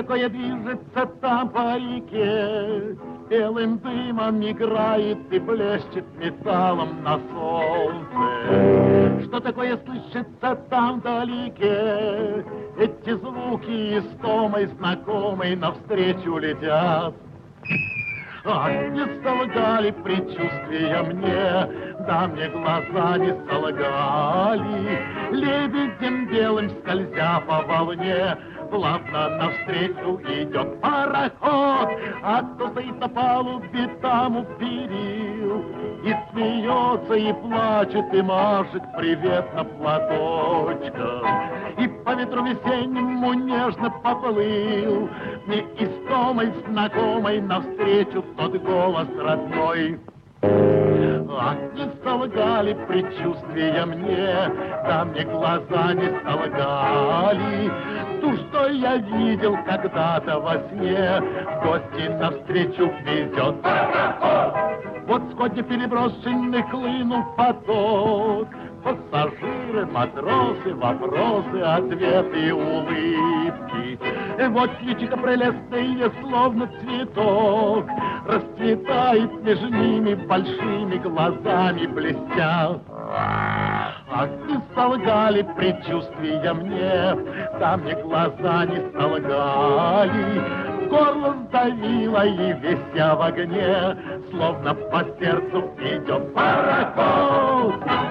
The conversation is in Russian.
такое движется там по реке, белым дымом играет и блещет металлом на солнце. Что такое слышится там вдалеке? Эти звуки истомой знакомой навстречу летят. Ах, не солгали предчувствия мне, да мне глаза не солгали. Лебедем белым скользя по волне, плавно навстречу идет пароход, а кто стоит на палубе там у перил, и смеется, и плачет, и машет приветно платочком. И по ветру весеннему нежно поплыл мне истомой знакомой навстречу тот голос родной. Ах, не солгали предчувствия мне, да мне глаза не солгали. Ту, что я видел когда-то во сне, в гости навстречу везет. Вот сходни переброшенный хлынул поток, пассажиры, матросы, вопросы, ответы, улыбки. Вот личико прелестное, словно цветок, расцветает между ними большими глазами блестя. Ах, не солгали предчувствия мне, да мне глаза не солгали. Горло сдавило, и весь я в огне, словно по сердцу идет пароход.